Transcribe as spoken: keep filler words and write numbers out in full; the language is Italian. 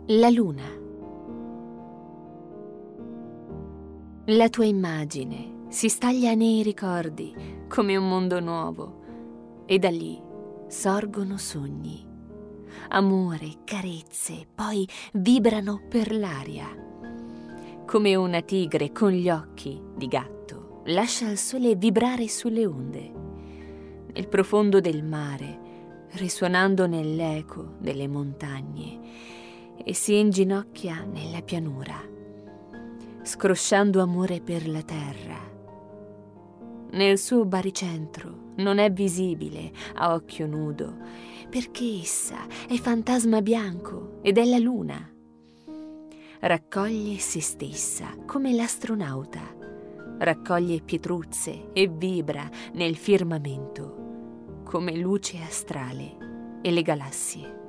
La luna. La tua immagine si staglia nei ricordi come un mondo nuovo e da lì sorgono sogni, amore, carezze, poi vibrano per l'aria. Come una tigre con gli occhi di gatto lascia il sole vibrare sulle onde, nel profondo del mare, risuonando nell'eco delle montagne, e si inginocchia nella pianura, scrosciando amore per la terra. Nel suo baricentro non è visibile a occhio nudo, perché essa è fantasma bianco ed è la luna. Raccoglie se stessa come l'astronauta, raccoglie pietruzze e vibra nel firmamento come luce astrale e le galassie.